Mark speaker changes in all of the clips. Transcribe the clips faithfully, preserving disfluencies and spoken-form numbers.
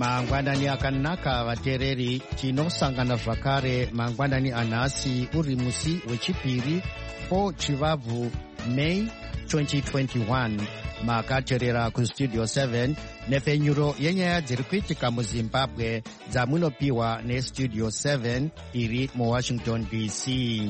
Speaker 1: mangwanani akanaka vateereri, tinosangana zvakare mangwanani anhasi uri musi wechipiri four chivabvu May twenty twenty-one. Makateerera kustudio seven nepfenyuro yenyaya dziri kuitika muzimbabwe dzamunopiwa nestudio seven iri muwashington D C.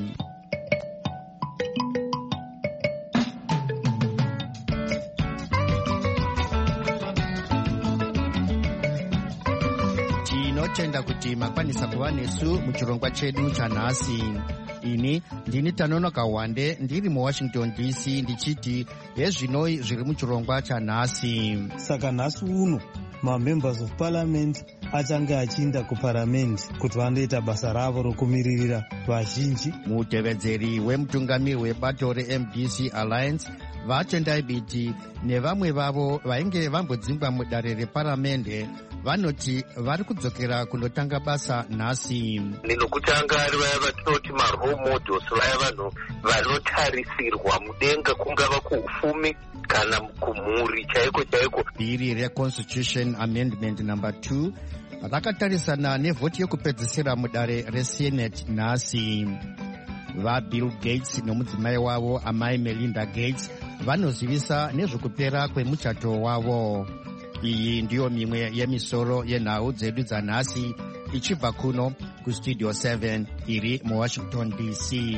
Speaker 1: Tinotenda kuti makwanisa kuva nesu muchirongwa chedu chanhasi. Ini ndini Tanonoka Wande ndiri muwashington D C ndichiti hezvinoi zviri muchirongwa chanhasi.
Speaker 2: Saka nhasi uno mamembers of parliament achange achiinda kuparamendi kuti vandoita basa ravo rokumiririra vazhinji.
Speaker 1: Mutevedzeri wemutungamiri webato reM D C Alliance vatendai biti nevamwe vavo vainge vambodzingwa mudare reparamende vanoti vari kudzokera kunotanga basa nhasi.
Speaker 3: Ninokutanga ari vaya vatinoti marole models, vaya vanhu vanotarisirwa mudenga, kungava kuufumi kana kumhuri chaiko chaiko.
Speaker 1: Bhiri reconstitution amendment number two rakatarisana nevhoti yekupedzisira mudare resenate nhasi. VaBill Gates nomudzimai wavo amai Melinda Gates vanozivisa nezvekupera kwemuchato wavo. Iyi ndiyo mimwe yemisoro yenhau dzedu dzanhasi ichibva kuno kustudio seven iri muwashington D C.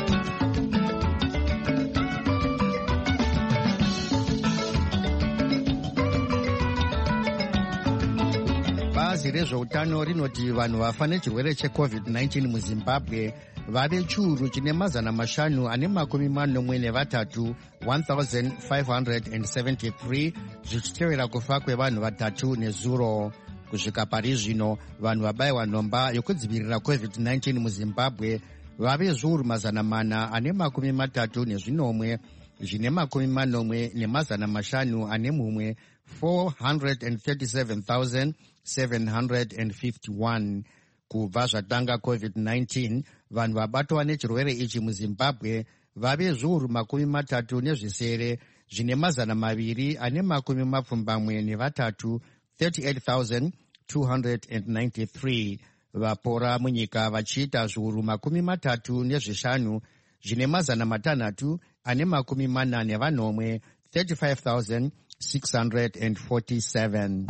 Speaker 1: Bazi rezveutano rinoti vanhu vafa nechirwere checovid nineteen muzimbabwe vave chiuru chine mazana mashanu ane makumi manomwe nevatatu one thousand five hundred seventy-three zvichitevera kufa kwevanhu vatatu nezuro. Kusvika pari zvino vanhu vabayiwa nhomba yokudzivirira covid nineteen muzimbabwe vave zviuru mazana mana ane makumi matatu nezvinomwe zvine makumi manomwe nemazana mashanu ane mumwe four hundred thirty-seven thousand seven hundred fifty-one. Kubva zvatanga covid nineteen vanhu vabatwa nechirwere ichi muzimbabwe vave zviuru makumi matatu nezvisere zvine mazana maviri ane makumi mapfumbamwe nevatatu thirty-eight thousand two hundred ninety-three. Vapora munyika vachiita zviuru makumi matatu nezvishanu zvine mazana matanhatu ane makumi mana nevanomwe thirty-five thousand six hundred forty-seven.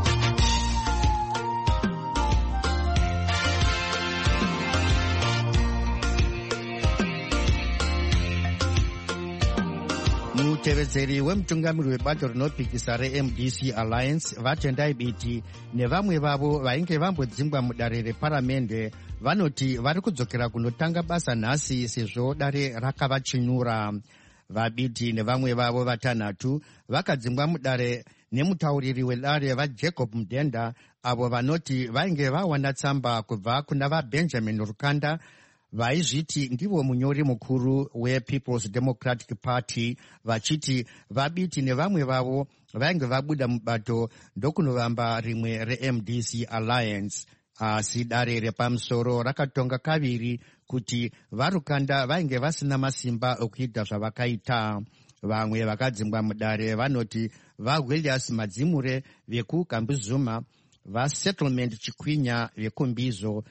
Speaker 1: Mutevedzeri wemutungamiri webato rinopikisa reM D C Alliance vatendai biti nevamwe vavo vainge vambodzingwa mudare reparamende vanoti vari kudzokera kunotanga basa nhasi sezvo dare rakavachinyura. VaBiti nevamwe vavo vatanhatu vakadzingwa mudare nemutauriri wedare vaJacob Mudenda avo vanoti vainge vawana tsamba kubva kuna vaBenjamin Rukanda vaizviti ndivo munyori mukuru wePeople's Democratic Party, vachiti VaBiti nevamwe vavo vainge vabuda mubato ndokunovamba rimwe reM D C Alliance. Asi dare repamusoro rakatonga kaviri kuti vaRukanda vainge vasina masimba okuita zvavakaita. Vamwe vakadzingwa mudare vanoti vaWilliams Madzimure vekuKambuzuma, vaSettlement Chikwinya vekumbizo,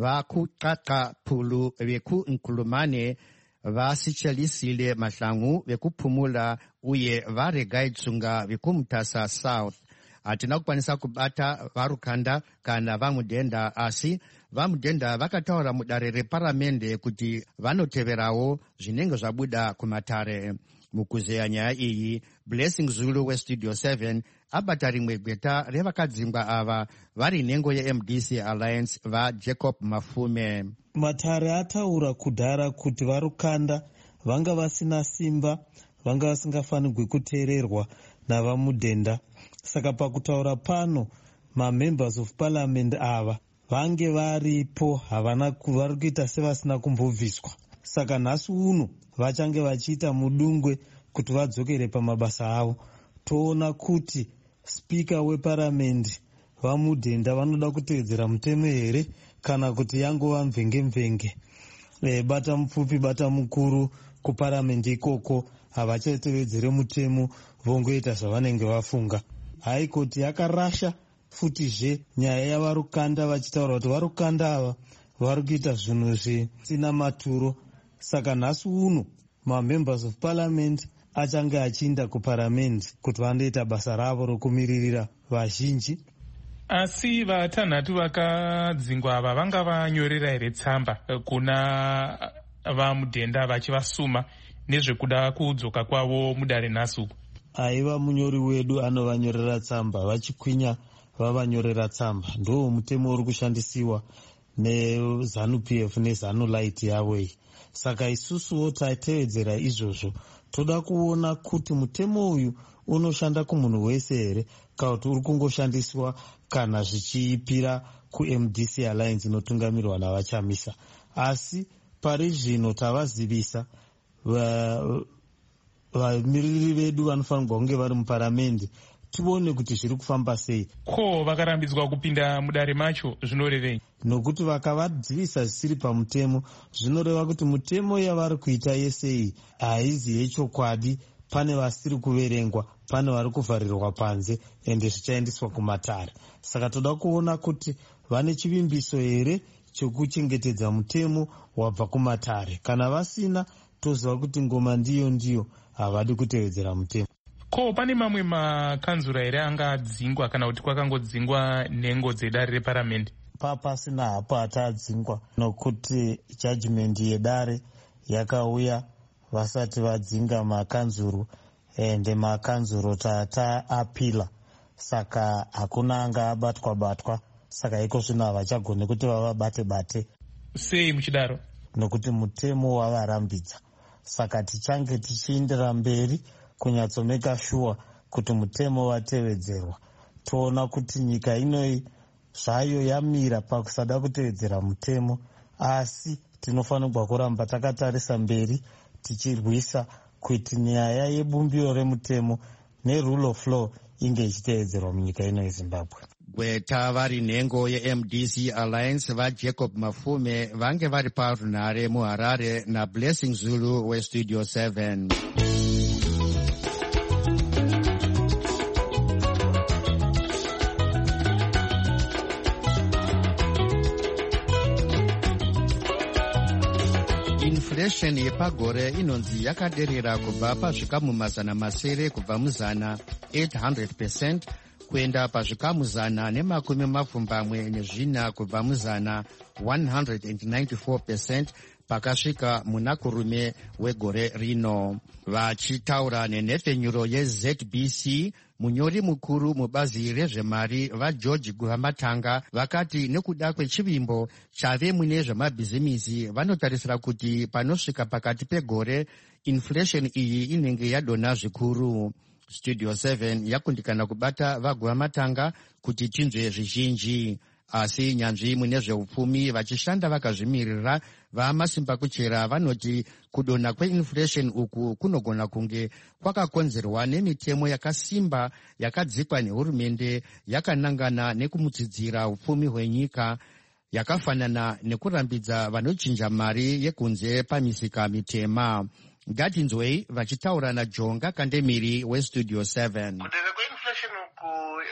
Speaker 1: vakuqaqa Phulu vekunkulumane, vasichelisile Mahlangu vekupumula uye vaRegai Tsunga vekumutasa South. Hatina kukwanisa kubata vaRukanda kana vaMudenda, asi vaMudenda vakataura mudare reparamende kuti vanoteverawo zvinenge zvabuda kumatare. Mukuzeya nyaya iyi, Blessing Zulu westudio seven abata rimwe gweta revakadzingwa ava vari nhengo yeM D C Alliance vaJacob Mafume.
Speaker 2: Matare ataura kudhara kuti vaRukanda vanga vasina simba, vanga vasingafanirwi kuteererwa navaMudenda. Saka pakutaura pano mamembers of parliament ava vange varipo havana vari kuita sevasina kumbobviswa. Saka nhasi uno vachange vachiita mudungwe kuti vadzokere pamabasa avo. Toona kuti spika weparamendi vaMudenda vanoda kutevedzera mutemo here kana kuti yangova mvenge mvenge. E, bata mupfupi bata mukuru kuparamendi ikoko havachatevedzere mutemo, vongoita zvavanenge vafunga. Haikoti yakarasha futizve nyaya yavarukanda vachitaura kuti varukanda ava vari kuita zvinhu zvisina maturo. Saka nhasi uno mamembers of parliament achange achiinda kuparamendi kuti vandoita basa ravo rokumiririra vazhinji.
Speaker 4: Asi vatanhatu vakadzingwa ava vanga vanyorera here tsamba kuna vamudhenda vachivasuma nezvekuda kudzoka kwavo mudare nhasi uku?
Speaker 2: Aiva munyori wedu anovanyorera tsamba, vachikwinya vavanyorera tsamba. Ndo mutemo uri kushandisiwa neZANU-P F neZANU-Light yavo iyi. Saka isusuwo tatevedzera izvozvo. Toda kuona kuti mutemo uyu unoshanda kumunhu wese here kana kuti uri kungoshandiswa kana zvichipira kuM D C Alliance inotungamirwa navaChamisa. Asi pari zvino tavazivisa vamiriri vedu vanofanirwa kunge vari muparamendi, tione kuti zviri kufamba sei.
Speaker 4: Ko vakarambidzwa kupinda mudare macho zvinorevei?
Speaker 2: Nokuti vakavadzivisa zvisiri pamutemo, zvinoreva kuti mutemo yavari kuita yese iyi haizi yechokwadi. Pane vasiri kuverengwa, pane vari kuvharirwa panze ende zvichaendeswa kumatare. Saka toda kuona kuti vane chivimbiso here chokuchengetedza mutemo wabva kumatare. Kana vasina, toziva kuti ngoma ndiyo ndiyo, havadi kutevedzera mutemo.
Speaker 4: Ko pane mamwe makanzura here angadzingwa kana kuti kwakangodzingwa nhengo dzedare reparamendi?
Speaker 2: Papasina hapo atadzingwa, nokuti judgment yedare yakauya vasati vadzinga makanzuru ende makanzuru tata apila. Saka hakuna anga abatwa batwa. Saka iko zvino havachagoni kuti vavabate bate.
Speaker 4: Sei muchidaro?
Speaker 2: Nokuti mutemo wavarambidza. Saka tichange tichiendera mberi kunyatsomeka shuwa kuti mutemo watevedzerwa. Toona kuti nyika inoi zvayo yamira pakusada kutevedzera mutemo, asi tinofanirwa kuramba takatarisa mberi tichirwisa kuti nyaya yebumbiro remutemo nerule of law inge ichitevedzerwa munyika ino yeZimbabwe.
Speaker 1: Gweta vari nhengo yeM D C Alliance vaJacob Mafume vange vari parunhare muHarare naBlessing Zulu weStudio seven. Inflation yepagore inonzi yakaderera kubva pazvikamu mazana masere kubva muzana eight hundred percent kuenda pazvikamu zana nemakumi mapfumbamwe nezvina kubva muzana one hundred ninety-four percent pakasvika muna kurume wegore rino. Vachitaura nenhefenyuro yeZ B C, munyori mukuru mubazi rezvemari vaGeorge Guhamatanga vakati nekuda kwechivimbo chave mune zvemabhizimisi vanotarisira kuti panosvika pakati pegore inflation iyi inenge yadonha zvikuru. Studio seven yakundikana kubata vaGuhamatanga kuti tinzwe zvizhinji. Asi nyanzvi mune zveupfumi vachishanda vakazvimirira vamasimba kuchera vanoti kudonha kweinflation uku kunogona kunge kwakakonzerwa nemitemo yakasimba yakadzikwa nehurumende yakanangana nekumutsidzira upfumi hwenyika, yakafanana nekurambidza vanochinja mari yekunze pamisika mitema. Ngatinzwei vachitaura naJonga Kandemiri weStudio seven.
Speaker 3: Kudonha kweinflation uku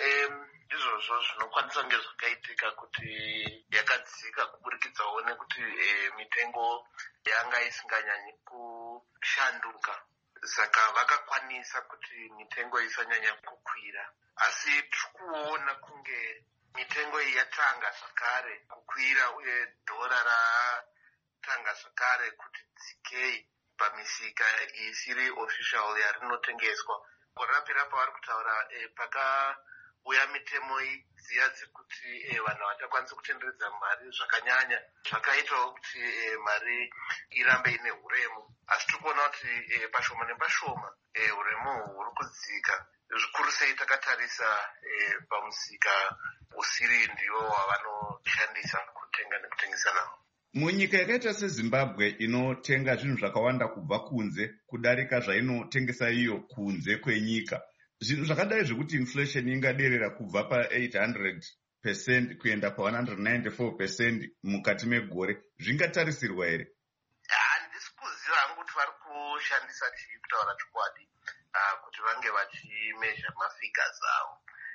Speaker 3: izvozvo zvinokwanisa kunge zvakaitika kuti yakadzika kuburikidzawo nekuti e, mitengo yanga isinganyanyi kushanduka. Saka vakakwanisa kuti mitengo isanyanya kukwira. Asi tikuona kunge mitengo iyi yatanga zvakare kukwira uye dhora ratanga zvakare kuti dzikei pamisika isiri official yarinotengeswa. Rapira pavari kutaura e, paka uya mitemo dziya dzekuti e, vanhu vatakwanisa kutenderedza mari zvakanyanya zvakaitawo kuti e, mari irambe ine huremu. Asi tikuona kuti e, pashoma nepashoma e, huremu huri kudzika. Zvikuru sei takatarisa e, pamusika usiri ndiwo wavanoshandisa kutenga nekutengesa nawo.
Speaker 5: Munyika yakaita seZimbabwe inotenga zvinhu zvakawanda kubva kunze kudarika zvainotengesa iyo kunze kwenyika, zvinhu zvakadai zvekuti inflation ingaderera kubva pa eight hundred percent kuenda pa one hundred ninety-four percent mukati megore zvingatarisirwa here?
Speaker 3: Handisi kuziva hangu kuti vari kushandisa chii kutaura chokwadi kuti vange vachimezha mafigures avo.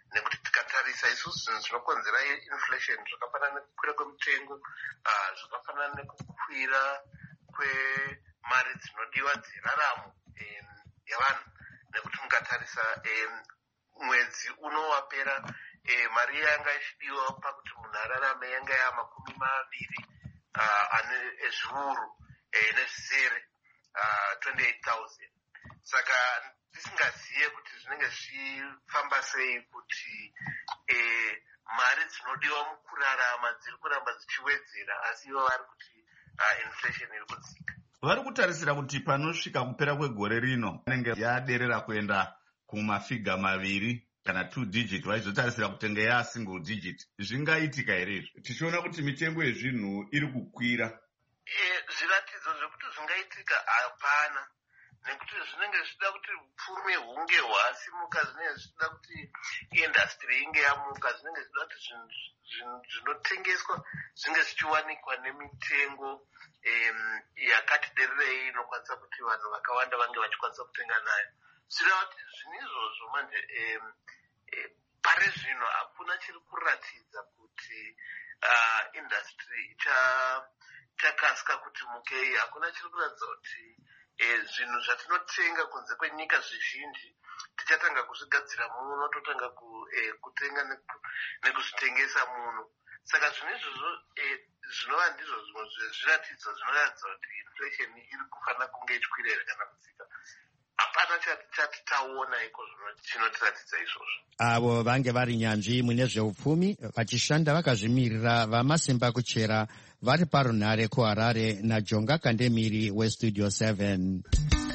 Speaker 3: nekuti tikatarisa isusu zvinhu zvinokonzera inflation zvakafanana nekukwira kwemitengo, zvakafanana nekukwira kwemari dzinodiwa dzeraramo yavanhu, nekuti mukatarisa mwedzi unowapera mari yanga ichidiwa pakuti munhu ararame yanga yaa makumi maviri ane zviuru nezvisere twenty-eight thousand. Saka tisingaziye kuti zvinenge zvichifamba sei kuti mari dzinodiwa mukurarama dziri kuramba dzichiwedzera, asi ivo vari kuti inflation iri kudzika.
Speaker 5: Vari kutarisira kuti panosvika kupera kwegore rino anenge yaderera kuenda kumafiga maviri kana two digit, vaizotarisira kutenga ya single digit. Zvingaitika here izvo tichiona kuti mitengo yezvinhu iri kukwira?
Speaker 3: Zviratidzo zvekuti zvingaitika hapana, nekuti zvinenge zvichida kuti upfumi hunge hwasimuka, zvinenge zvichida kuti industry inge yamuka, zvinenge zvichida kuti zvinotengeswa zvinge zvichiwanikwa nemitengo yakati dererei inokwanisa kuti vanhu vakawanda vange vachikwanisa kutenga nayo. Zvireva kuti zvinhu izvozvo manje pari zvino hakuna chiri kuratidza kuti industry ichakasika kuti mukei. Hakuna chiri kuratidza kuti zvinhu zvatinotenga kunze kwenyika zvizhinji tichatanga kuzvigadzira muno, totanga kutenga nekuzvitengesa muno. Saka zvinhu izvozvo zvinova ndizvo zvimwe zvezviratidzo zvinoratidza kuti inflation iri kufanira kunge ichikwirira kana kudzika. Hapana chati taona iko chinotiratidza izvozvo.
Speaker 1: Avo vange vari nyanzvi mune zveupfumi vachishanda vakazvimirira vamasimba kuchera vari parunhare kuHarare naJonga Kandemiri weStudio seven.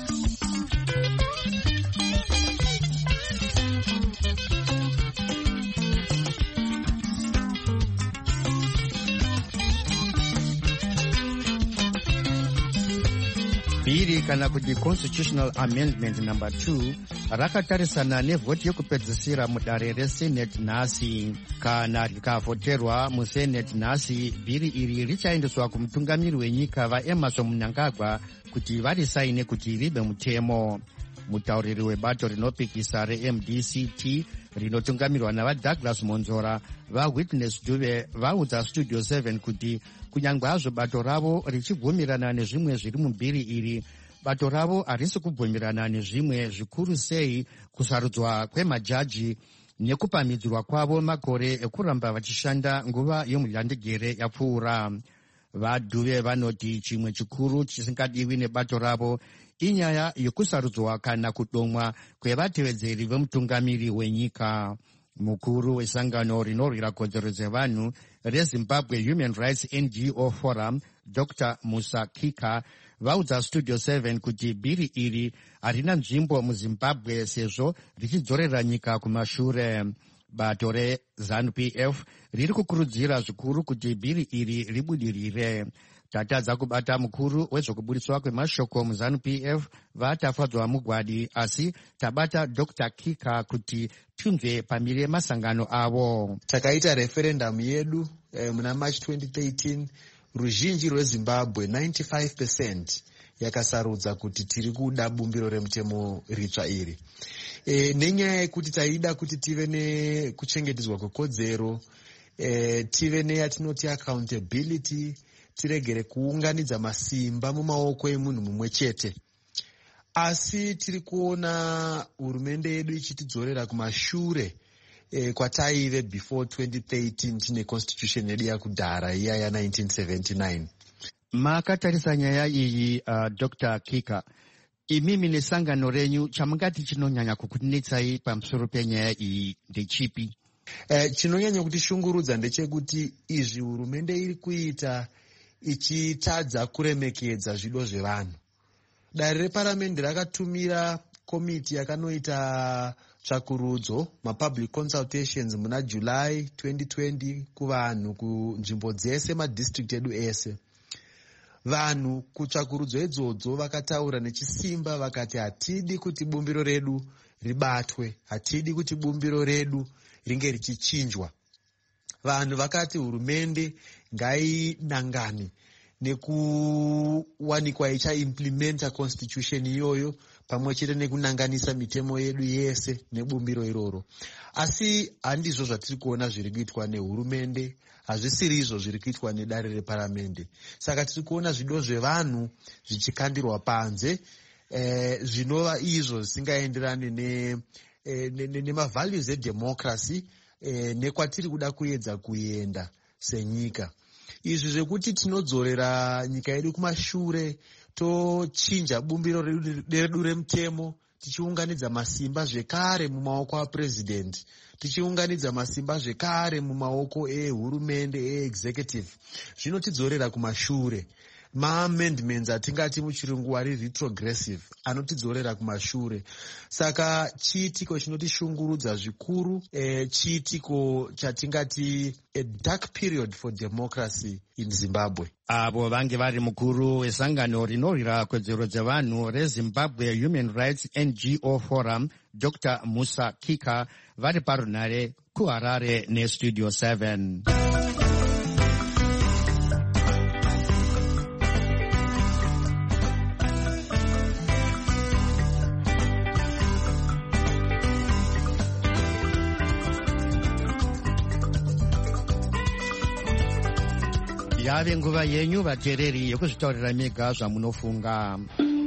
Speaker 1: Bhiri kana kuti Constitutional Amendment number two rakatarisana nevhoti yekupedzisira mudare reSenate nhasi. Kana rikavhoterwa muSenate nhasi, bhiri iri richaendeswa kumutungamiri wenyika vaEmmerson Mnangagwa kuti varisaine kuti ribe mutemo. Mutauriri webato rinopikisa reM D C T rinotungamirwa navaDouglas Monzora vaWitness Dube vaudza Studio seven kuti kunyangwe hazvo bato ravo richibvumirana nezvimwe zviri mubhiri iri, bato ravo harisi kubvumirana nezvimwe zvikuru sei kusarudzwa kwemajaji nekupamhidzirwa kwavo makore ekuramba vachishanda nguva yomuhlandegere yapfuura. VaDube vanoti chimwe chikuru chisingadiwi nebato ravo inyaya yokusarudzwa kana kudomwa kwevatevedzeri vemutungamiri wenyika. Mukuru wesangano rinorwira kodzero dzevanhu reZimbabwe Human Rights N G O Forum, Doctor Musa Kika, vaudza Studio seven kuti bhiri iri harina nzvimbo muZimbabwe sezvo richidzorera nyika kumashure. Bato reZANU P F riri kukurudzira zvikuru kuti bhiri iri ribudirire. Tatadza kubata mukuru wezvokubudiswa kwemashoko muZANU P F vatafadzwa mugwadi, asi tabata Doctor Kika kuti timve pamire masangano avo.
Speaker 6: Takaita referendum yedu eh, muna March twenty thirteen, ruzhinji rweZimbabwe ninety-five percent yakasarudza kuti tiri kuda bumbiro remutemo ritsva iri. E, nenyaya yekuti taida kuti tive nekuchengetedzwa kwekodzero, e, tive neyatinoti accountability, tiregere kuunganidza masimba mumaoko emunhu mumwe chete. Asi tiri kuona hurumende yedu ichitidzorera kumashure e, kwataive before twenty thirteen tine constitution yedu yakudhara iya ya nineteen seventy-nine.
Speaker 1: Makatarisa nyaya iyi uh, Doctor Kika, imimi nesangano renyu chamungati chinonyanya kukunetsai pamusoro penyaya iyi ndechipi?
Speaker 6: Eh, chinonyanya kutishungurudza ndechekuti izvi hurumende iri kuita ichitadza kuremekedza zvido zvevanhu. Dare reparamende rakatumira komiti yakanoita tsvakurudzo, mapublic consultations muna July twenty twenty kuvanhu kunzvimbo dzese madistrict edu ese. Vanhu kutsvakurudzo idzodzo vakataura nechisimba vakati hatidi kuti bumbiro redu ribatwe, hatidi kuti bumbiro redu ringe richichinjwa. Vanhu vakati hurumende ngainangane nekuwanikwa ichaimplementa constitution iyoyo pamwe chete nekunanganisa mitemo yedu yese nebumbiro iroro. Asi handizvo zvatiri kuona zviri kuitwa nehurumende, hazvisiri izvo zviri kuitwa nedare reparamende. Saka tiri kuona zvido zvevanhu zvichikandirwa panze, eh, zvinova izvo zvisingaenderani ne nemavalues edemocracy eh, nekwatiri kuda kuedza kuenda senyika. Izvi zvekuti tinodzorera nyika yedu kumashure, tochinja bumbiro redu remutemo, tichiunganidza masimba zvekare mumaoko apresident, tichiunganidza masimba zvekare mumaoko ehurumende eexecutive, zvinotidzorera kumashure. Ma-amendments atingati muchirungu ari retrogressive anotidzorera kumashure. Saka chiitiko chinotishungurudza zvikuru, eh, chiitiko chatingati a dark period for democracy in Zimbabwe.
Speaker 1: Avo vange vari mukuru wesangano rinorwira kodzero dzevanhu reZimbabwe Human Rights N G O Forum, Doctor Musa Kika, vari parunare kuHarare neStudio seven. Yave nguva yenyu vateereri yekuzvitaurira mega zvamunofunga.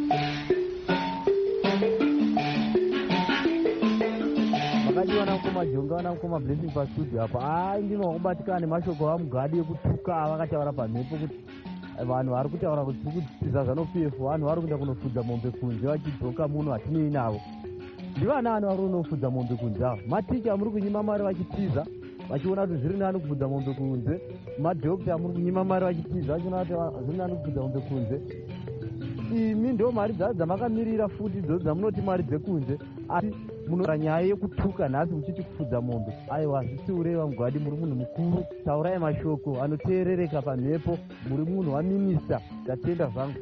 Speaker 7: Makajiwana mukoma Jonga wana mukoma Blessing pastudio apa. Ai ndino kubatikana nemashoko amugadi ekutuka avakataura pamhepo kuti vanhu vari kutaura kuti kutiza zano-P F vanhu vari kuenda kunofudza mombe kunze vachidzoka muno hatinei navo. Ndivana vanhu vari kunofudza mombe kunze avo. Maticha muri kunyima mari vachitiza vachiona kuti zviri nani kufudza mombe kunze. Madhokita muri kunyima mari vachitiza vachiona kuti zviri nani kufudza mombe kunze. Imi ndo mari dzamakamirira futi idzodzo dzamunoti mari dzekunze, asi munora nyaya yekutuka nhasi muchiti kufudza mombe. Aiwa, zvisiureva mugwadi, muri munhu mukuru, taurai mashoko anoteerereka pamhepo, muri munhu waminista. Tatenda zvangu.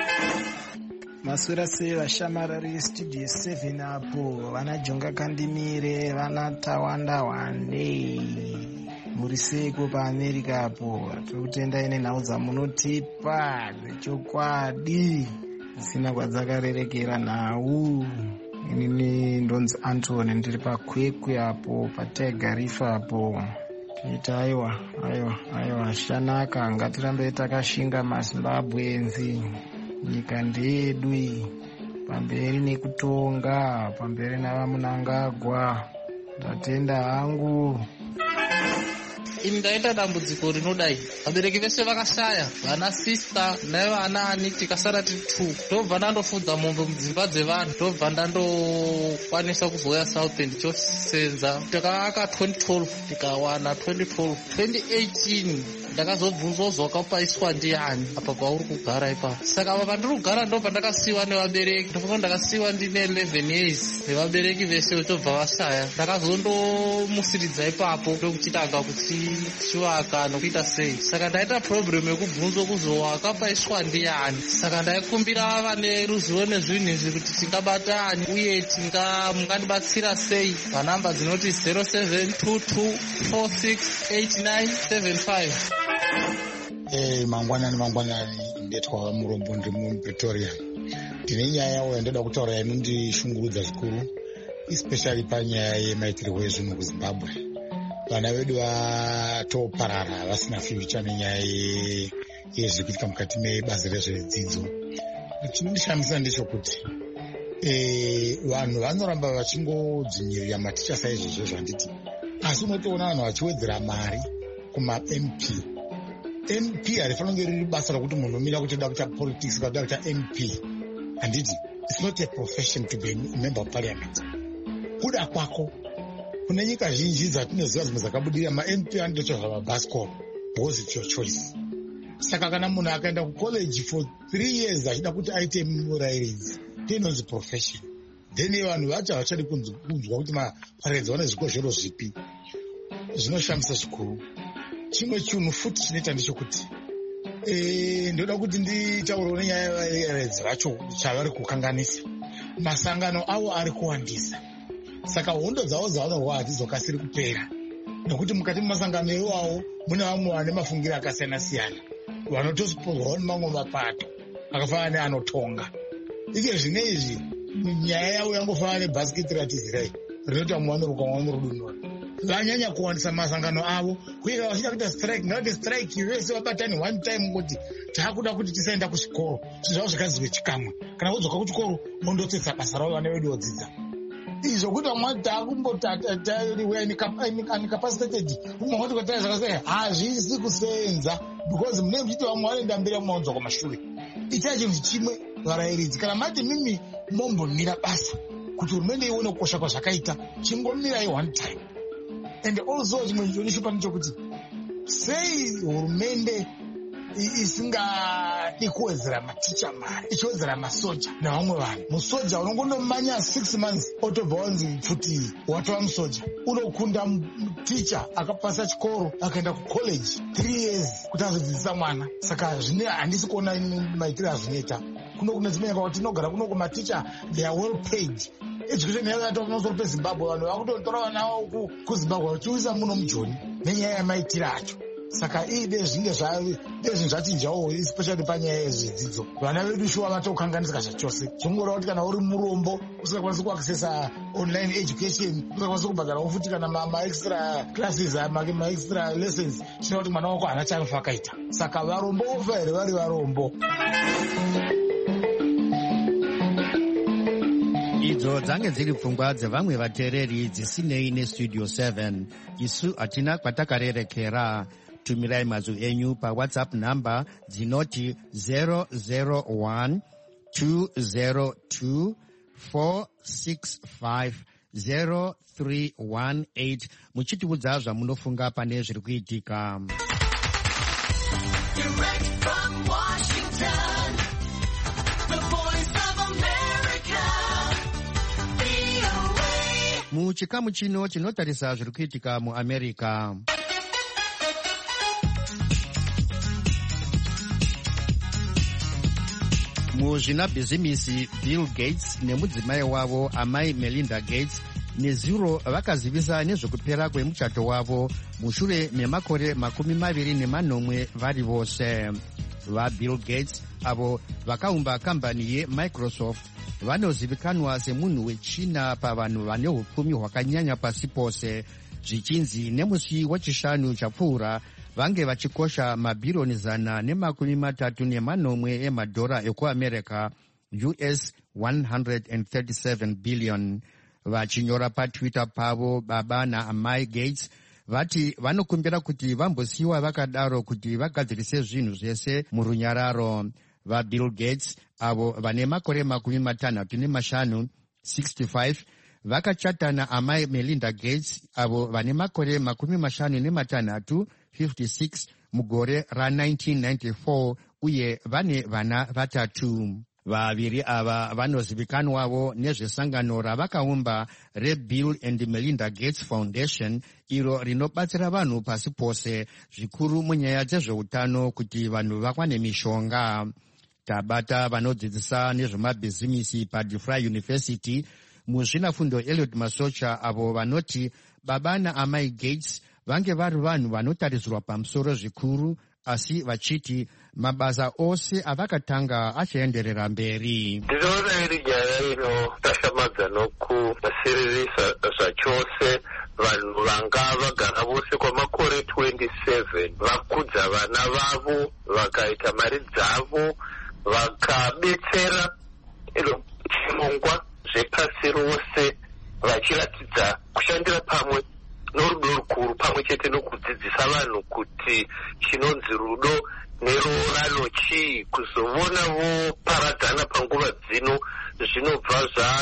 Speaker 8: Maswera sei vashamarari Studio seven apo, vana Jonga Kandimire, vana Tawanda Wande, muri seiko paAmerica apo. Tiri kutenda ine nhau dzamunotipa dzechokwadi dzisina kwadzakarerekera nhau. Inini ndonzi Antony, ndiri pakwekwe apo paTaigarifa apo. Tiita aiwa aiwa aiwa shanaka, ngatirambe takashinga maZimbabwenzi. Nyika ndedu pamberi nekutonga, pamberi navamunangagwa. Ndatenda hangu.
Speaker 9: Ini ndaita dambudziko rinodai, vabereki vese vakashaya, vana sista nevana ani tikasara tiri two. Ndobva ndandofudza mombe mudzimba dzevanhu, ndobva ndandokwanisa kuzouya South End ndichosenza. Takaaka twenty twelve tikawana twenty twelve. twenty eighteen ndakazobvunzwa wakapaiswa ndiani apa pauri kugara ipapo. Saka apa pandiri kugara ndobva ndakasiyiwa nevabereki. Ndofunga ndakasiyiwa ndine eleven years nevabereki vese vachobva vashaya. Ndakazondomusiridza ipapo ndokuchitanga kuti chivaka nokuita sei. Saka ndaita problem yekubvunzwa kuzowaka paiswa ndiani. Saka ndaikumbira vane ruzivo nezvinhu izvi kuti tingabatani uye tinga mungandibatsira sei. Panhamba dzinoti zero seven two two four six eight nine seven five.
Speaker 10: Eh, mangwanani mangwanani ndetwa murombo ndi mu Pretoria. Tine nyaya yawo ndoda kutaura inondishungurudza zvikuru, especially panyaya yemaitirwo ezvinhu kuZimbabwe. Vana vedu vatoparara vasina future nenyaya yezviri kuitika mukati mebazi rezvedzidzo. Chinondishamisa ndechokuti eh, vanhu vanoramba vachingodzvinyirira maticha saizvozvo zvanditi, asi unotoona vanhu vachiwedzera mari kuma-M P. M P harifanira kunge riri basa rokuti munhu umira kuti da kuita politics kada kuita M P. Handiti, it's not a profession to be a member of parliament. Kuda kwako kune nyika zhinji dzatinoziva dzimwe dzakabudirira ma-M P anotochazva mabhasikoro because it's your choice. Saka kana munhu akaenda kucollege for three years achida kuti aite murairidzi, inonzi profession. Then vanhu vacho havachadi kunzwa kuti marairidzi vane zvikozhero zvipi. Zvinoshamisa zvikuru. Chimwe chinhu futi chinoita ndechekuti eh, ndoda kuti nditaurawo nenyaya yerairidzi vacho chavari kukanganisa. Masangano avo ari kuwandisa. Saka hondo dzavo dzavanorwa hadzizokasiri kupera, nekuti mukati memasangano iwawo mune vamwe vane mafungiro akasiyana siyana, vanotosipozwawo nemamwe mapato akafanana neanotonga. Ike zvine izvi nyaya yavo yangofanana nebhasikiti ratizirai rinoita muwanuruka wanorudunura. Vanyanya kuwanisa masangano avo kuika vachida kuita strike, ngavati strike vese vabatani one time kuti taakuda kuti tisaenda kuchikoro, zvizvavo zvikazive chikamwe. Kana vodzoka kuchikoro mondotsetsa basa ravo vana vedu vodzidza. Izvo kuti vamwe taakumbotaiwe incapacitated umwe wati kwatai zvakasai hazvisi kusenza because mune mchiti vamwe vanoenda mberi vamaonzwa kwamashure. Itai chinhu chimwe varairidzi, kana mati mimi mombomira basa kuti hurumende ione kukosha kwazvakaita, chingomirai one time. And also chimwe chonishupa ndechokuti sei hurumende isingadi kuwedzera maticha mari ichiwedzera masoja nevamwe vanhu. Musoja unongonomanya six months otobva wanzi pfuti watova musoja, unokunda ticha akapasa chikoro akaenda kucollege three years kuti azodzidzisa mwana. Saka zvine handisi kuona maitiro azvinoita. Kuno kuna dzimwe nyika kuti tinogara kunoko maticha they are well paid. Education yavata pamusoro peZimbabwe, vanhu vakutotora vana vavo kuZimbabwe vachiuyisa muno mujoni nenyaya yamaitiro acho. Saka ide zvinge zvinhu zvachinjawo especially panyaya yezvidzidzo. Vana vedu shuwa vatokanganisika zvachose. Zvongoreva kuti kana uri murombo usingakwanisi kuaccessa online education, usingakwanisi kubhadhara futi kana maextra classes, maextra lessons, zvinova kuti mwana wako haana chaanofa akaita. Saka varombo vofa here vari varombo.
Speaker 1: Idzo dzange dziri pfungwa dzevamwe vateereri dzisinei nestudio seven. Isu hatina kwatakarerekera. Tumirai mazwi enyu pawhatsapp number dzinoti zero zero one two zero two four six five zero three one eight muchitiudza zvamunofunga pane zviri kuitika. Direct from Washington, the voice of America, V O A. Muchikamu chino chinotarisa zviri kuitika muAmerica. Muzvinabhizimisi Bill Gates nemudzimai wavo amai Melinda Gates nezuro vakazivisa nezvekupera kwemuchato wavo mushure memakore makumi maviri nemanomwe vari vose. VaBill Gates avo vakaumba kambani yeMicrosoft vanozivikanwa semunhu wechina pavanhu vane upfumi hwakanyanya pasi pose, zvichinzi nemusi wechishanu chapfuura vange vachikosha mabhironi zana nemakumi matatu nemanomwe emadhora ekuamerica, U S one hundred thirty-seven billion. Vachinyora paTwitter pavo, baba naamai Gates vati vanokumbira kuti vambosiyiwa vakadaro kuti vagadzirise zvinhu zvese murunyararo. VaBill Gates avo vane makore makumi matanhatu nemashanu sixty-five vakachatana amai Melinda Gates avo vane makore makumi mashanu nematanhatu fifty-six mugore ra-nineteen ninety-four uye vane vana vatatu. Vaviri ava vanozivikanwavo nezvesangano ravakaumba reBill and Melinda Gates Foundation, iro rinobatsira vanhu pasi pose zvikuru munyaya dzezveutano kuti vanhu vakwane mishonga. Tabata vanodzidzisa nezvemabhizimisi paDeFry University muzvinafundo Eliot Masocha avo vanoti baba naamai Gates vange vari vanhu vanotarisirwa pamusoro zvikuru, asi vachiti mabasa ose avakatanga achaenderera mberi.
Speaker 3: Ndinoona iri nyaya inotashamadza nokusiririsa zvachose vanhu vanga vagara vose kwamakore twenty-seven vakudza vana vavo vakaita mari dzavo vakabetsera chirongwa zvepasi rose vachiratidza kushandira pamwe norudo rukuru pamwe chete nokudzidzisa vanhu kuti chinonzi rudo nerorano chii. Kuzovona voparadzana panguva dzino zvinobva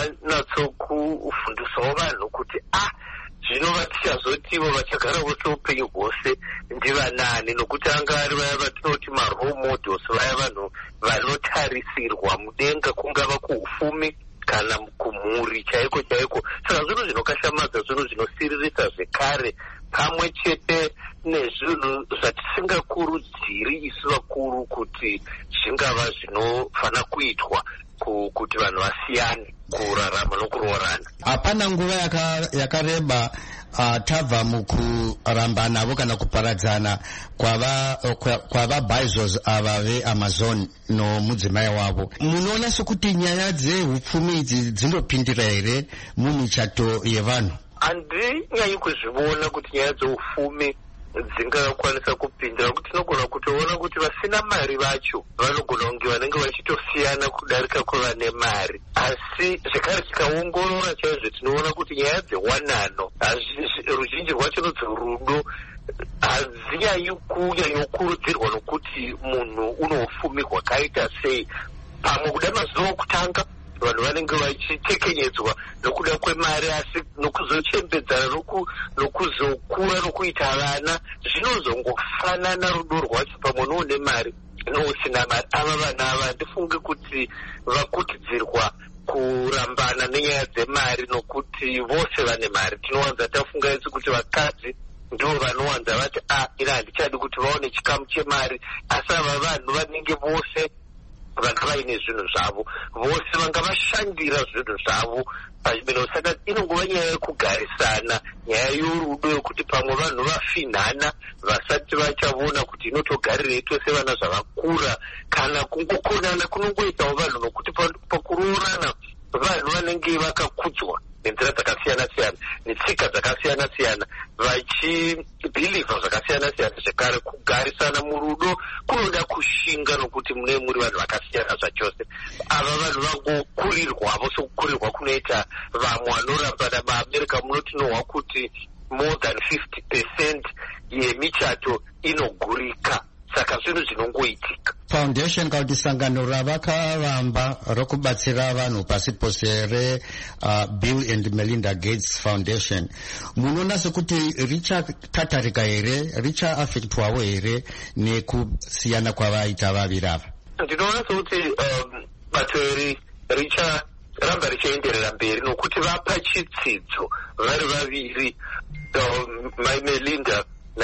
Speaker 3: zvanatsokufundisawo vanhu kuti ah zvinova tichazotivo vachagara vose upenyu hwose ndivanani, nokuti anga ari vaya vatinoti marole models, vaya vanhu vanotarisirwa mudenga, kungava kuufumi kana kumhuri chaiko chaiko. Saka zvinhu zvinokashamadza, zvinhu zvinosiririsa zvekare, pamwe chete nezvinhu zvatisingakurudziri isu vakuru kuti zvingava zvinofana kuitwa kuti vanhu vasiyane kurarama nokuroorana.
Speaker 1: Hapana nguva yakareba yaka uh, tabva mukuramba navo kana kuparadzana kwava kwava Bezos ava veAmazon nomudzimai wavo. Munoona sekuti nyaya dzehupfumi idzi dzinopindira here mumichato yevanhu?
Speaker 3: Handinyanyi kuzviona kuti nyaya dzeupfumi dzingakwanisa kupindira, kuti tinogona kutoona kuti vasina mari vacho vanogona kunge vanenge vachitosiyana kudarika kwevane mari. Asi zvekare tikaongorora chaizvo tinoona kuti nyaya dzewanano ruzhinji rwacho nodzorudo hadzinyanyi kunyanyokurudzirwa nokuti munhu uno upfumi hwakaita sei. Pamwe kuda mazuva okutanga vanhu vanenge vachitekenyedzwa nokuda kwemari, asi nokuzochembedzana nokuzokura nokuita vana zvinozongofanana rudo rwacho pamwe noune mari nousina mari. Ava vana ava ndifunge kuti vakutidzirwa kurambana nenyaya dzemari nokuti vose vane mari. Tinowanza tafunga isi kuti vakadzi ndo vanowanza vati a ina handichadi kuti vaone chikamu chemari, asi ava vanhu vanenge vose vanga vaine zvinhu zvavo, vose vanga vashandira zvinhu zvavo pachibino. Saka inongova nyaya yekugarisana, nyaya yorudo yokuti pamwe vanhu vafinhana vasati vachavona kuti inotogarirei tose vana zvavakura, kana kungokonana kunongoitawo vanhu nokuti pakuroorana vanhu vanenge vakakudzwa nenzira dzakasiyana-siyana netsika dzakasiyana-siyana vachibhilivha zvakasiyana-siyana. Zvekare kugarisana murudo kunoda kushinga nokuti mune muri vanhu vakasiyana zvachose. Ava vanhu vangokurirwavo sokukurirwa kunoita vamwe vanorambana. MaAmerica munotinohwa kuti more than fifty percent yemichato inogurika. Saka zvinhu zvinongoitika.
Speaker 1: Foundation kana kuti sangano ravakavamba rokubatsira vanhu pasi pose re uh, Bill and Melinda Gates Foundation, munoona sekuti richatatarika here, richaafektwawo here nekusiyana kwavaita vaviri ava?
Speaker 3: Ndinoona sekuti um, bato iri richaramba richaenderera mberi nokuti vapa chitsidzo vari vaviri, um, Mai Melinda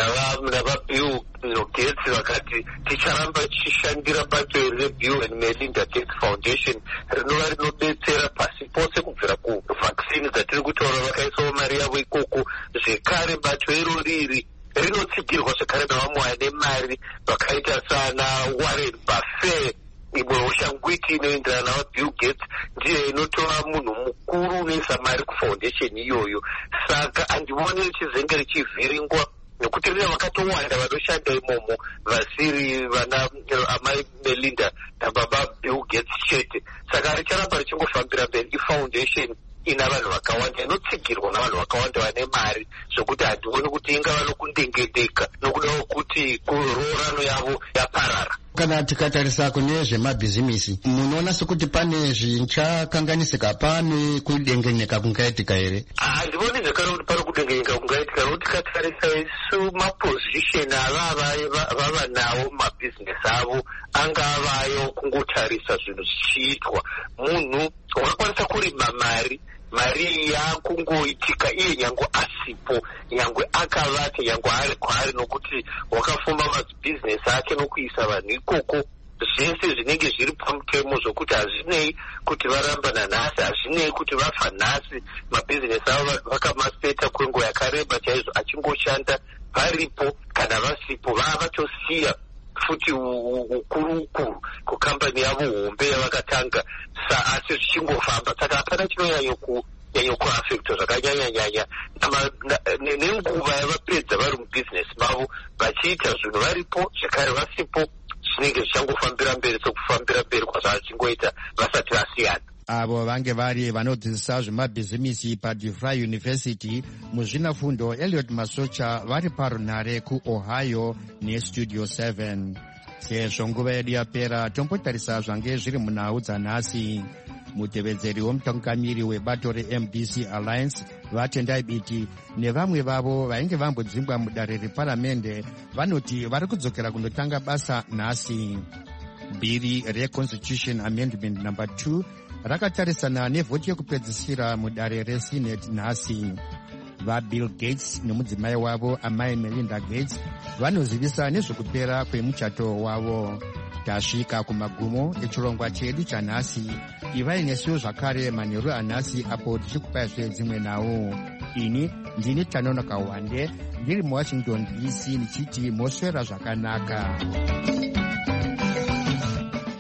Speaker 3: navaBill noGates vakati ticharamba tichishandira bato iri reBill and Melinda Gates Foundation rinova rinobetsera pasi pose kubvira kuvhaksini dzatiri kutaura vakaisawo mari yavo ikoko. Zvekare bato iro riri rinotsigirwa zvekare navamwe vane mari vakaita sana Warren Buffett. Imwe ushangwiti inoenderana navaBill Gates ndiye inotova munhu mukuru unoisa mari kufoundation iyoyo. Saka handioni richizenge richivhiringwa nokuti rina vakatowanda vanoshanda imomo vasiri vana amai Melinda nababa Bill Gates chete. Saka richaramba richingofambira mberi. Ifoundation ina vanhu vakawanda, inotsigirwa navanhu vakawanda vane mari, zvokuti handioni kuti ingava nokundengedeka nokudawo kuti kuroorano yavo yaparara.
Speaker 1: Kana tikatarisa kune zvemabhizimisi, munoona sekuti pane zvinchakanganisika, pane kudengenyeka kungaitika here?
Speaker 3: Handivoni zvakare kuti pane kudengenyeka kungaitika, nokuti tikatarisa isu mapozisheni ava vava nawo mabhizinesi avo angavayo kungotarisa zvinhu zvichiitwa. Munhu wakakwanisa kurima mari, mari yakungoitika iye nyange asipo, nyange akavata, nyange ari kwaari, nokuti wakafumba mabhizinesi ake nokuisa vanhu ikoko. Zvese zvinenge zviri pamutemo zvokuti hazvinei kuti varambana nhasi, hazvinei kuti vafa nhasi. Mabhizinesi avo vakamaseta kwenguva yakareba chaizvo achingoshanda varipo kana vasipo, vava vatosiya futi ukuru ukuru kukambani yavo hombe yavakatanga, asi zvichingofamba. Saka hapana chinonyanyo kuafekta zvakanyanya-nyanya nenguva yavapedza vari mubhizinesi mavo vachiita zvinhu varipo, zvekare vasipo, zvinenge zvichangofambira mberi sokufambira mberi kwazvachingoita vasati vasiyana.
Speaker 1: Avo vange vari vanodzidzisa zvemabhizimisi paDeVry University muzvinafundo Elliot Masocha vari parunhare kuOhio neStudio seven. Sezvo nguva yedu yapera, tombotarisa zvange zviri munhau dzanhasi. Mutevedzeri womutungamiri webato reM D C Alliance vatendai biti nevamwe vavo vainge vambodzingwa mudare reparamende vanoti vari kudzokera kunotanga basa nhasi. Bhiri reConstitution Amendment number two rakatarisana nevhoti yekupedzisira mudare reSenate nhasi. VaBill Gates nomudzimai wavo amai Melinda Gates vanozivisa nezvekupera kwemuchato wavo. Tasvika kumagumo echirongwa chedu chanhasi. ivai nesuwo zvakare manheru anhasi apo tichikupayazve dzimwe nawo. Ini ndini Tanonoka Wande ndiri muwashington D C ndichiti moswera zvakanaka.